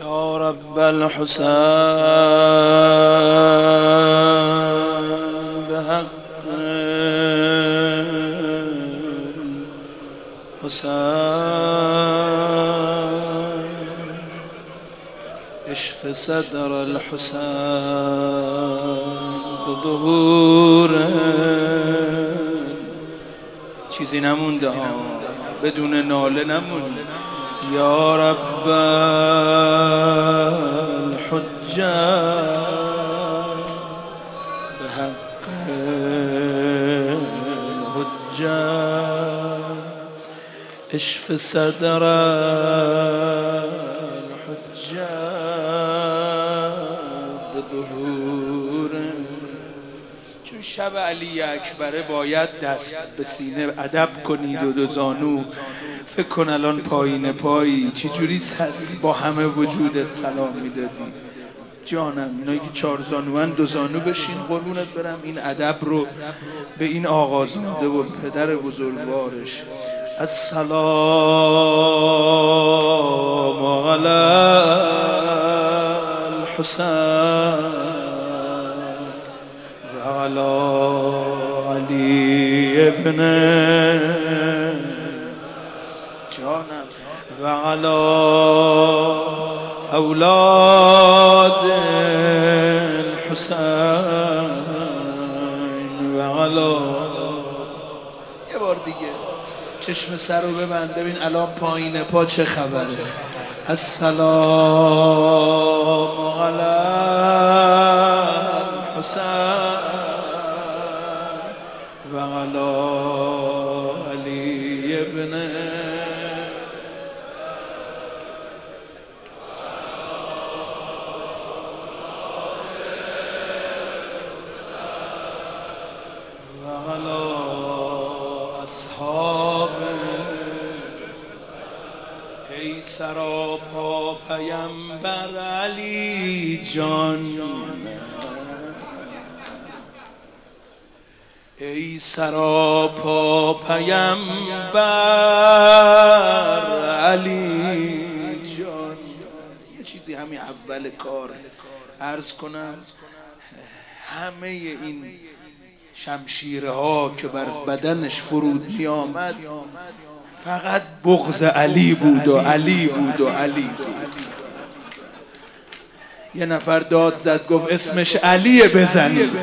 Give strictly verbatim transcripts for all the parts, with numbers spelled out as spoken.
یا رب الحسین به حق الحسین اشف صدر الحسین بظهور. چیزی نمونده ها، بدون ناله نمونده. یا رب الحجه به حق الحجه اشف صدر الحجه به ظهور. چون شب علی اکبره باید دست به سینه ادب کنید و دو زانو. فکر کن الان پایین پایی چجوری با همه وجودت سلام میدادی جانم. اینایی که چهار زانوان دو زانو بشین قربونت برم. این ادب رو به این آقازاده و پدر بزرگوارش. السلام علی الحسین و علی علی ابن جانم و علی اولاد الحسین و علی. یه بار دیگه چشم سر رو ببند ببین الان پایین پا چه خبره. السلام علی الحسین و علی علی ابن و علی اصحاب. ای سراپا پیمبر علی جان، ای سراپا پیمبر علی جان. یه چیزی همین اول کار عرض کنم. همه این شمشیرها که بر بدنش فرود می آمد فقط بغض علی بود و علی بود و علی بود. یه نفر داد زد گفت اسمش علیه بزنی.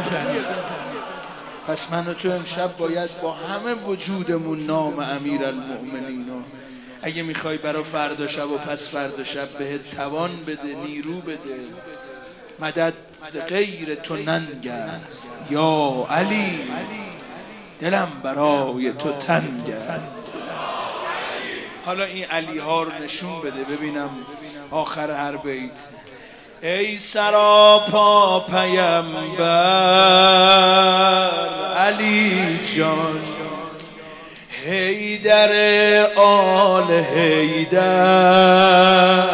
پس من و تو امشب باید با همه وجودمون نام امیر المؤمنین. اگه میخوای برا فردا شب و پس فردا شب بهت توان بده، نیرو بده، مدد غیر تو ننگ است یا علی، دلم برای تو تنگ است. حالا این علی ها رو نشون بده ببینم آخر هر بیت. ای سراپا پیمبر علی جان، حیدر آل حیدر.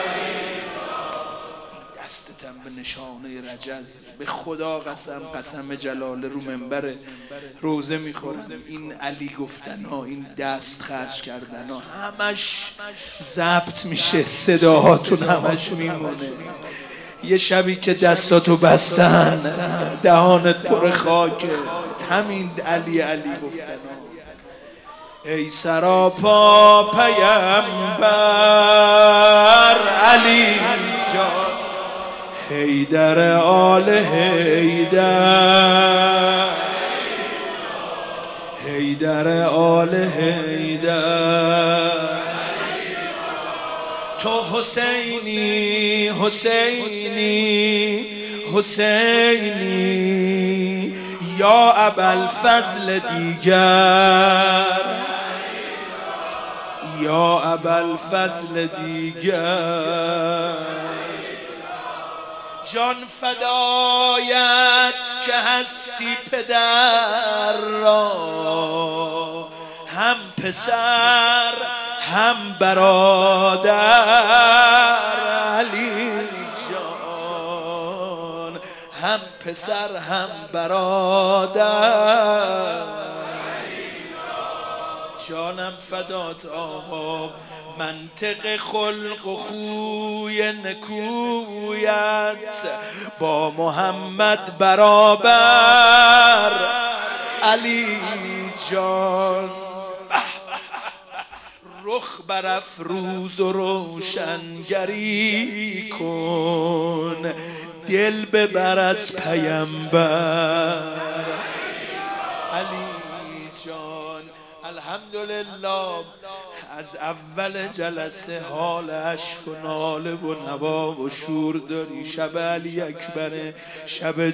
دستتم به نشانه رجز، به خدا قسم قسم جلاله رو منبر روزه میخورم. این علی گفتن ها، این دست خرج کردن ها همش ضبط میشه، صداهاتون همش میمونه. یه شبی که دستاتو بستن دهانت پر خاکه، همین علی علی گفتن ها. ای سراپا پیمبر علی جان، حیدر آل حیدر، حیدر آل حیدر. تو حسینی حسینی حسینی یا ابوالفضل دیگر، یا ابوالفضل دیگر. جان فدایت که هستی پدر را، هم پسر هم برادر علی جان، هم پسر هم برادر. جانم فدات آقا منطق خلق و خوی نکویت با محمد برابر علی جان. رخ برافروز و روشنگری کن، دل ببر از پیمبر علی جان. الحمدلله از اول جلسه حال عشق و ناله و نوا و شور داری. شب علی اکبر، شب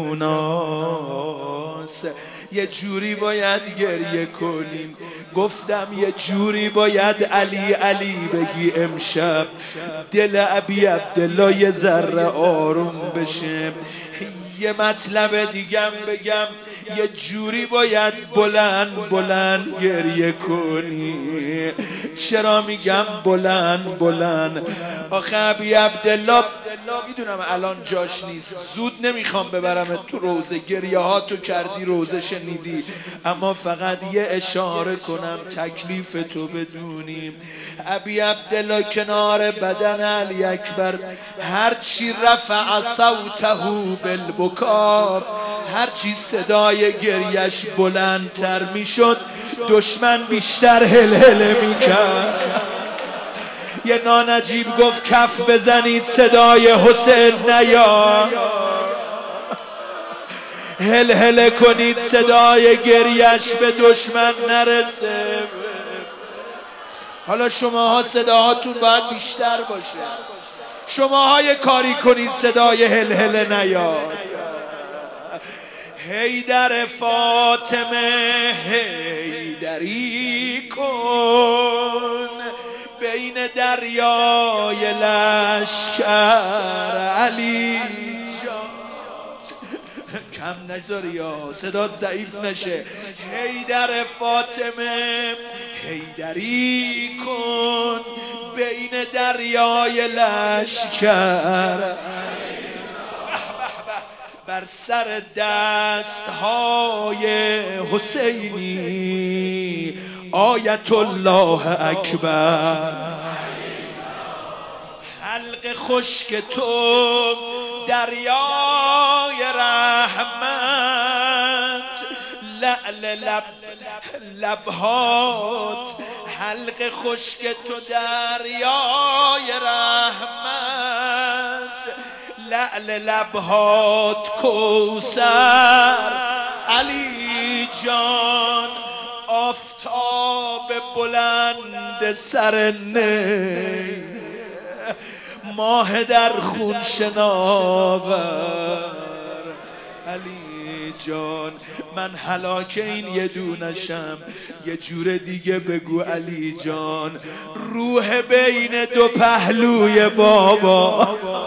جووناست، یه جوری باید گریه کنیم. گفتم یه جوری باید علی علی بگی امشب، دل ابی عبدالله یه ذره آروم بشه. یه مطلب دیگم بگم، یه جوری باید بلند بلند گریه کنی. چرا میگم بلند بلند؟ آخه ابی عبدالله میدونم الان جاش نیست، زود نمیخوام ببرم تو روزه، گریه ها تو کردی، روزه شنیدی، اما فقط یه اشاره کنم تکلیف تو بدونیم. ابی عبدالله کنار بدن علی اکبر هرچی رفع صوته بالبکا، هرچی صدای گریش بلندتر میشد دشمن بیشتر هلهله میکرد. یه نانجیب گفت کف بزنید صدای حسین نیاد، هلهله کنید صدای گریش به دشمن نرسه. حالا شماها صداهاتون باید بیشتر باشه، شماها یه کاری کنید صدای هلهله نیاد. حیدر فاطمه حیدری کن، بین دریای لشکر علی جان. کم نگذاری یا صدات ضعیف نشه. حیدر فاطمه حیدری کن، بین دریای لشکر بر سر دست های حسینی آیت الله اکبر. حلق خشک تو دریای رحمت، لعل لب لبهات حلق خشک تو دریای رحمت، لعل لبهات کوثر علی جان. آفتاب بلند سر نی، ماه در خون شناور علی جان. من هلاک این یه دونشم، یه جور دیگه بگو علی جان. روح بین دو پهلوی بابا.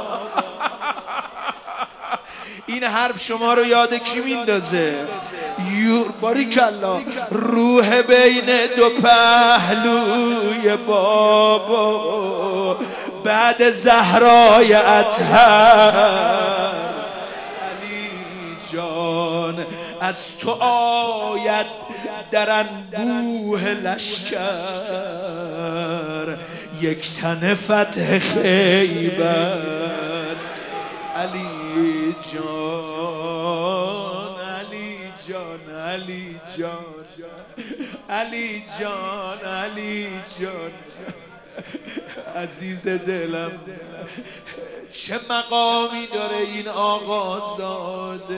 این حرف شما رو یاد کی میندازه؟ یور باریکالله. روح بین دو پهلوی بابا، بعد زهرای اطهر علی جان. از تو آید در انبوه لشکر، یک تن فتح خیبر علی جان. علی جان علی جان علی جان علی جان عزیز دلم. چه مقامی داره این آقازاده.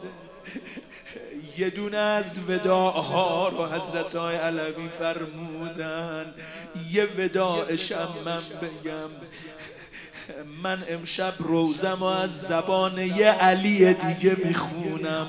یه دونه از وداعها رو حضرت های علوی فرمودن، یه وداعشم من بگم. من امشب روزم از زبان یه علی دیگه میخونم.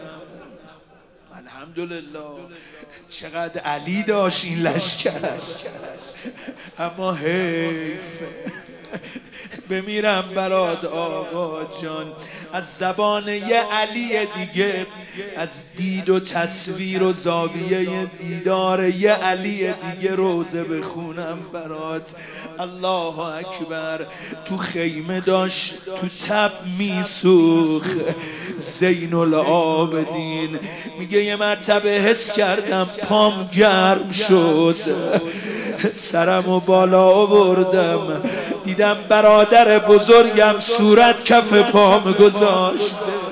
الحمدلله چقدر علی داشت این لشکر، اما حیف بمیرم برات آقا جان. از زبان یه علی دیگه، از دید و تصویر و زاویه دیدار یه علی دیگه روزه بخونم برات. الله اکبر. تو خیمه داشت تو تب میسوخ زین العابدین. میگه یه مرتبه حس کردم پام گرم شد، سرم و بالا آوردم، دیدم برادر بزرگم صورت کف پام گذاشت.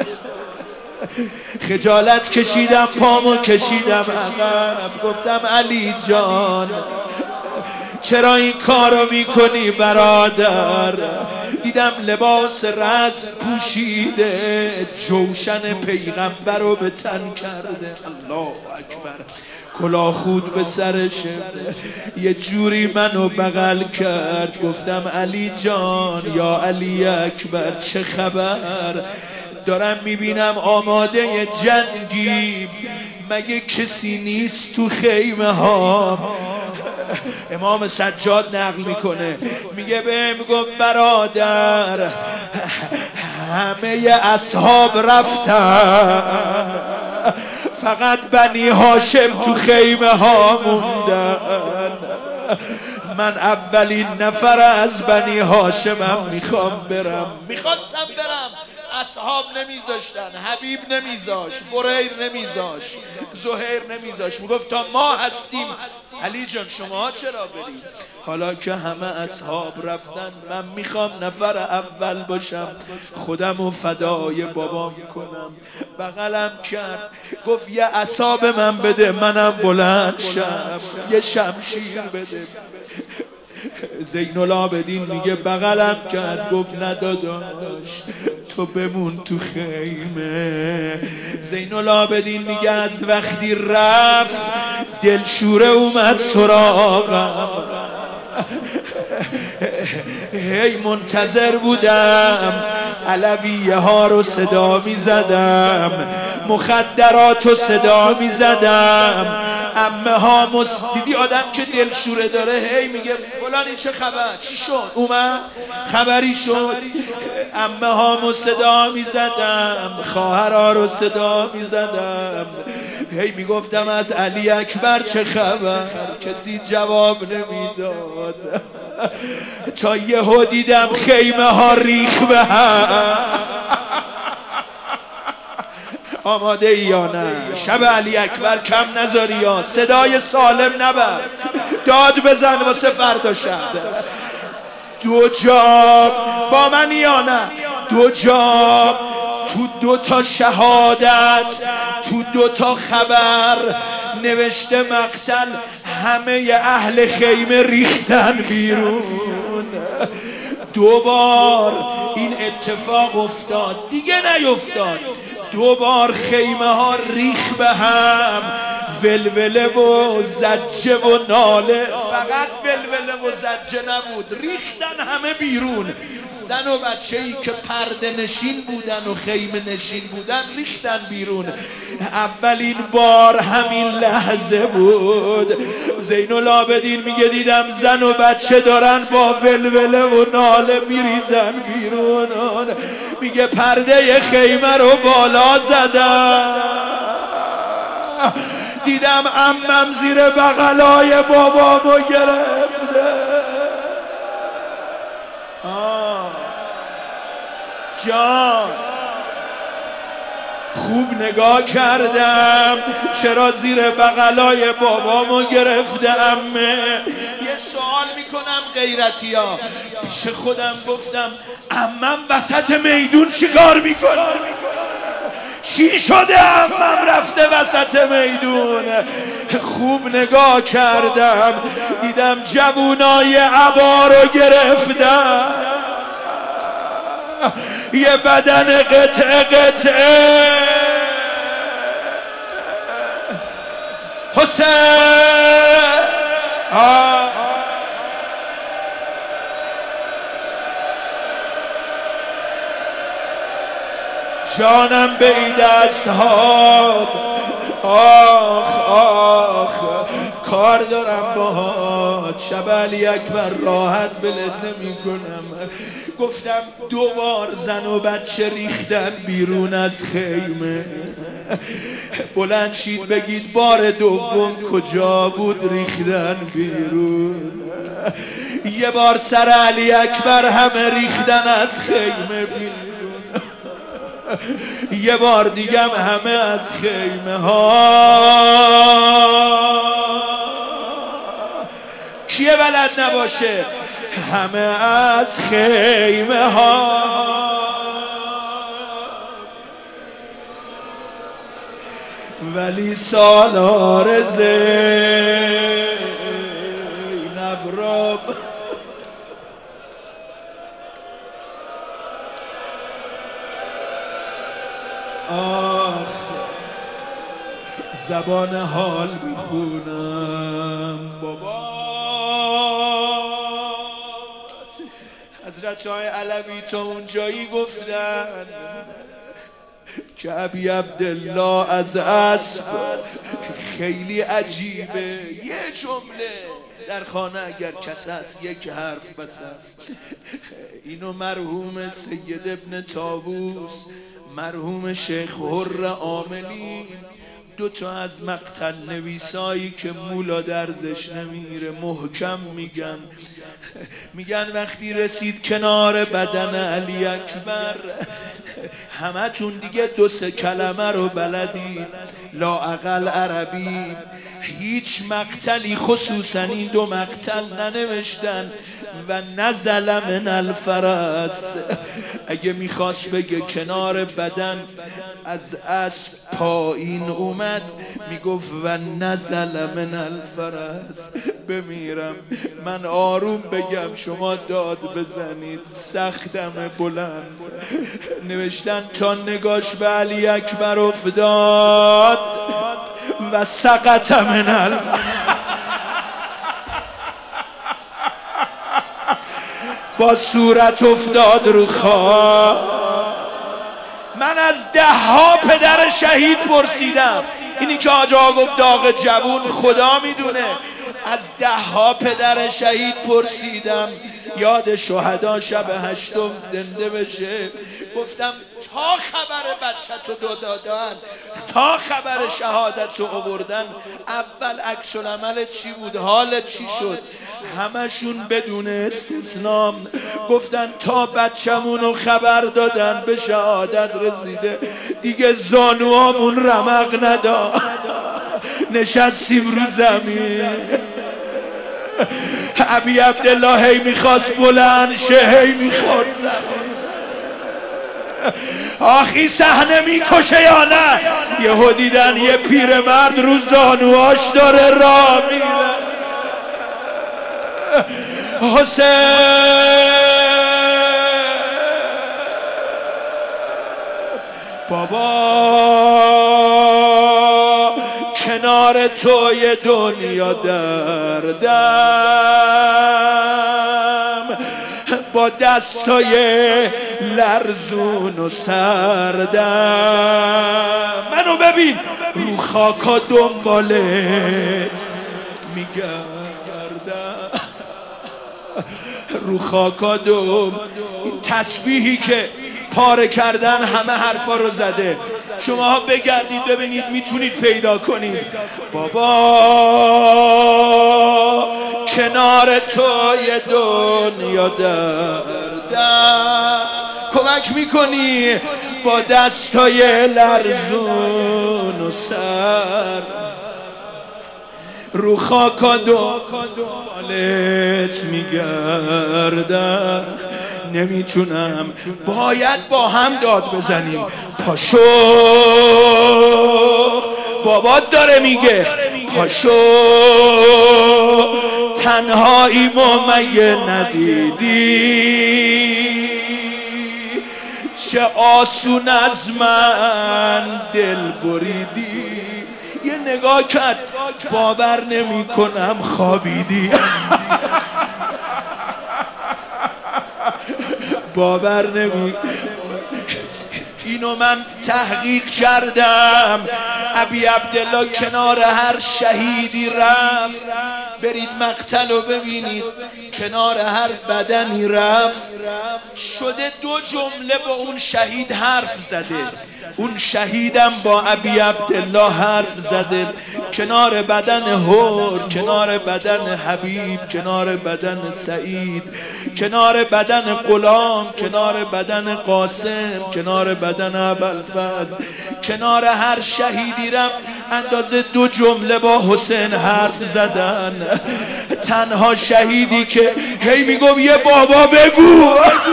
خجالت کشیدم، پامو کشیدم عقب، گفتم علی جان چرا این کارو میکنی برادر؟ دیدم لباس رسم پوشیده، جوشن پیغمبر رو به تن کرده. الله اکبر. کلاه خود به سرشه، یه جوری منو بغل کرد. گفتم علی جان، یا علی اکبر چه خبر؟ دارم میبینم آماده جنگی، مگه کسی نیست تو خیمه ها؟ امام سجاد نقل میکنه، میگه بهم گفت برادر همه اصحاب رفتن، فقط بنی هاشم تو خیمه ها موندن. من اولین نفر از بنی هاشمم، میخوام برم. میخواستم برم، اصحاب نمیذاشتن، حبیب نمیذاش، بریر نمیذاش، زهیر نمیذاش. میگفت تا ما هستیم علی جان شما چرا برید؟ حالا که همه اصحاب رفتن، من میخوام نفر اول باشم، خودمو فدای بابام کنم. بغلم کرد، گفت یه عصا من بده منم بلند شم، یه شمشیر بده. زین العابدین میگه بغلم کرد، گفت نداداش تو بمون تو خیمه. زین العابدین میگه از وقتی رفت دلشوره اومد سراغم، هی منتظر بودم، علویه ها رو صدا میزدم، مخدرات رو صدا میزدم، عمه ها مس... دیدی آدم که دلشوره داره هی میگه فلانی چه خبر؟ چی شد؟ اومد؟ خبری شد؟ عمه ها رو صدا میزدم، خواهرها رو صدا میزدم، هی میگفتم از علی اکبر چه خبر؟ کسی جواب نمیداد. تا یهو دیدم خیمه ها ریخ به هم. آماده ای یا نه؟ شب علی اکبر کم نذاری یا صدای سالم نبر، داد بزن واسه فردا شب. دو جا با من یا نه؟ دو جا تو دو تا شهادت، تو دو تا خبر نوشته مقتل، همه اهل خیمه ریختن بیرون. دو بار این اتفاق افتاد، دیگه نیفتاد. دو بار خیمه ها ریخ به هم، ولوله و زجه و ناله. فقط ولوله و زجه نبود، ریختن همه بیرون. زن و بچه ای که پرده نشین بودن و خیمه نشین بودن ریختن بیرون. اولین بار همین لحظه بود. زین العابدین میگه دیدم زن و بچه دارن با ولوله و ناله میریزن بیرون. میگه پرده خیمه رو بالا زدم، دیدم عمم زیر بغلای بابامو گرفته. جان خوب نگاه کردم، چرا زیر بغلای بابامو گرفته عمه؟ یه سوال میکنم غیرتی ها، پیش خودم گفتم عمم وسط میدون چیکار میکنه؟ چی شده عمم رفته وسط میدون؟ خوب نگاه کردم، دیدم جوونای عبا رو گرفتم، یه بدن قطعه قطعه. حسین جانم به این دست ها، آخ آخ کار دارم باهات. شب علی اکبر راحت بلد نمی کنم. گفتم دو بار زن و بچه ریختن بیرون از خیمه. بلند شید بگید بار دوم کجا بود ریختن بیرون؟ یه بار سر علی اکبر همه ریختن از خیمه بیرون، یه بار دیگم همه از خیمه ها. کیه بلد نباشه. همه از خیمه ها ولی سالار زینب را آخ زبان حال میخونم بابا. حضرت های علوی تا اونجایی گفتن که ابی عبدالله از اسب خیلی عجیبه. یه جمله در خانه اگر کس هست یک حرف بس است. اینو مرحوم سید ابن طاووس، مرحوم شیخ حر عاملی، دو تا از مقتل نویسایی که مولا درزش نمیره محکم میگن. میگن وقتی رسید کنار بدن علی اکبر، همه تون دیگه دو سه کلمه رو بلدید، لااقل عربی. هیچ مقتلی خصوصا این دو مقتل ننوشتن و نزل من الفرس. اگه میخواست بگه کنار بدن از اسب پایین اومد میگفت و نزل من الفرس. بمیرم من آروم بگم شما داد بزنید، سختم بلند. نوشتن تا نگاش به علی اکبر افتاد و سقط من الفرس. با صورت افتاد رو خاک. من از ده ها پدر شهید پرسیدم، اینی که آجا گفت داغ جوون خدا میدونه. از ده ها پدر شهید پرسیدم یاد شهدا شب هشتم زنده بشه. گفتم تا خبر بچه تو دو دادن، تا خبر شهادت رو آوردن، اول عکس العمل چی بود، حالت چی شد؟ همشون بدون استثناء گفتن تا بچه‌مون رو خبر دادن به شهادت رسیده دیگه زانوامون رمق نداد، نشستیم رو زمین. ابی عبدالله هی میخواست بلند شه، هی میخورد زمین. آخی صحنه میکشه یا نه؟ یهو دیدن یه پیرمرد رو زانوهاش داره راه میره. حسین بابا کنار توی دنیا دردم، با دستای لرزون و سردم. منو ببین رو خاکا دنبالت میگردم، رو خاکا دم. این تسبیحی که پاره کردن همه حرفا رو زده، شماها بگردید ببینید میتونید پیدا کنید. بابا کنار توی دنیا دردم، کمک میکنی با دستای لرزون و سر، رو خاکا دنبالت میگردم. نمیتونم، باید با هم داد بزنیم. پاشو بابات داره میگه پاشو، تنهایی ما مگه ندیدی چه آسون از من دل بریدی. یه نگاه کرد باور نمی کنم خوابیدی. باور نمی اینو من تحقیق کردم. ابی عبدالله کنار هر شهیدی رفت، برید مقتل رو ببینید، کنار هر بدنی رفت، شده دو جمله با اون شهید حرف زده. اون شهیدم با ابی عبدالله حرف زده، کنار بدن هور، کنار بدن حبیب، کنار بدن سعید، کنار بدن غلام، کنار بدن قاسم، کنار بدن ابوالفضل، کنار هر شهیدی رفت. اندازه دو جمله با حسین حرف زدن. تنها شهیدی که هی میگم یه بابا بگو،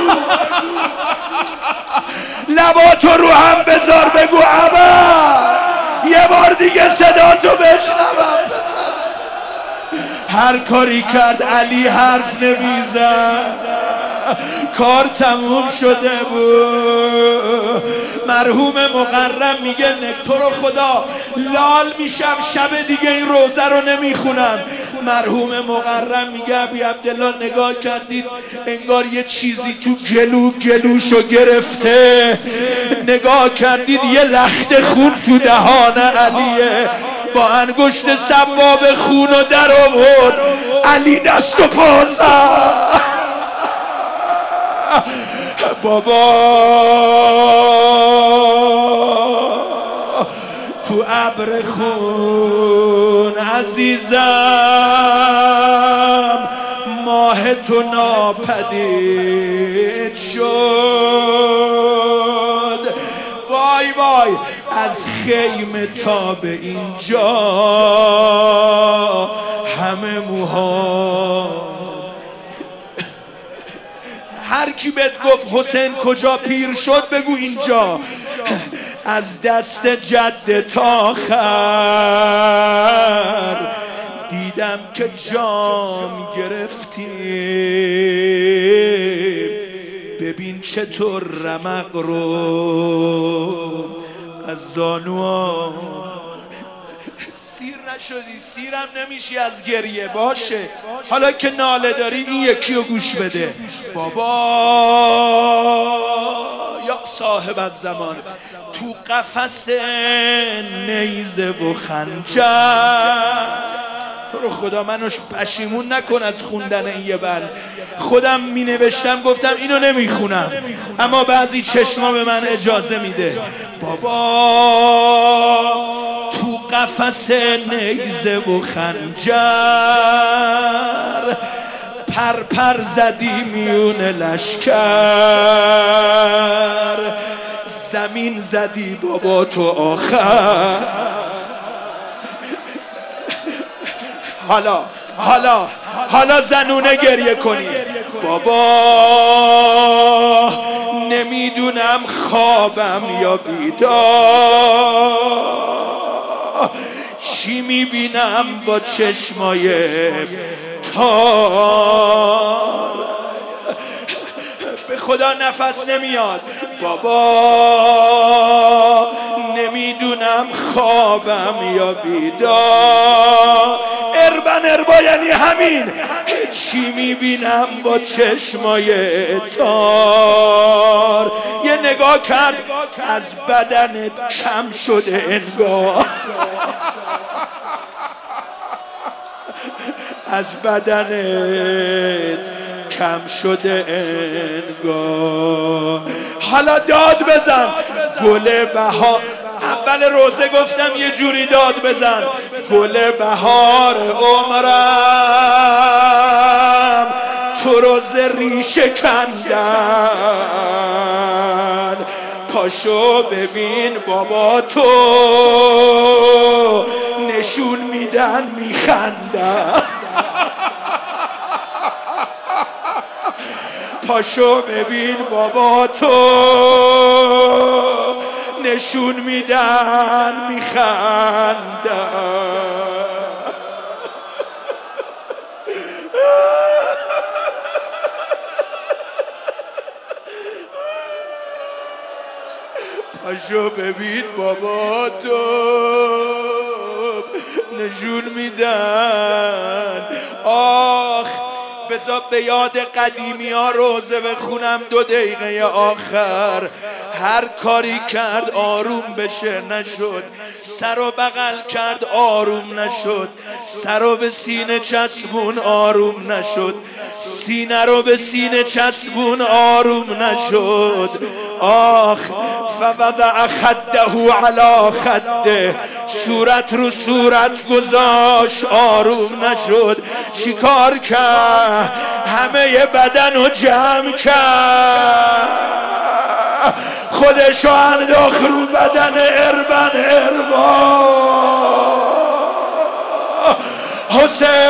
لباتو رو هم بذار بگو ابا، یه بار دیگه صداتو بشنوم. هر کاری کرد علی حرف نمیزد، کار تموم شده بود. مرحوم مقرم میگه تو رو خدا لال میشم شب دیگه این روزه رو نمیخونم. مرحوم مقرم میگه ابی عبدالله نگاه کردید انگار یه چیزی تو گلو گلوشو گرفته، نگاه کردید یه لخت خون تو دهان علیه، با انگشت سباب خونو در آورد. علی دست و پا زد. بابا تو ابر خون عزیزم ماه تو ناپدید شد. وای وای از خیمه تا به اینجا همه موها. هر کی بهت گفت حسین کجا پیر شد بگو اینجا. از دست جد تا خر دیدم که جام گرفتی، ببین چطور رمق رو از زانوها. سیر نشدی، سیرم نمیشی از گریه. باشه حالا که ناله داری این یکی رو گوش بده. بابا یا صاحب الزمان تو قفس نیزه و خنجر. تو رو خدا منو پشیمون نکن از خوندن این یه بند. خودم می نوشتم گفتم اینو نمیخونم، اما بعضی چشما به من اجازه میده. بابا تو قفس نیزه و خنجر پر پر زدی میون لشکر، زمین زدی بابا تو آخر. حالا حالا حالا زنونه گریه کنی. بابا نمیدونم خوابم یا بیدار، چی میبینم با چشمای تار. به خدا نفس نمیاد. بابا نمیدونم خوابم یا بیدار. اربن اربا یعنی همین. چی میبینم با چشمای تار. یه نگاه کرد از بدنت کم شده انگار، از بدنت کم شده انگار. حالا داد بزن گل بهار. اول روزه گفتم یه جوری داد بزن. گل بهار عمرم تو رو ز ریشه کندن، پاشو ببین بابا تو نشون میدن میخندن. پاشو ببین بابا تو نشون میدن میخندن. پاشو ببین بابا تو نشون میدن. آخ بذار به یاد قدیمی ها روزه بخونم دو دقیقه آخر. هر کاری کرد آروم بشه نشد، سر و بغل کرد آروم نشد، سر رو به سینه چسبون آروم نشد، سینه رو به سینه چسبون آروم نشد. آخ فوضع خده علی خده، صورت رو صورت گذاشت آروم نشد. چیکار کرد؟ همه بدن رو جمع کرد، خودشو انداخت رو بدن اربن اربا. حسین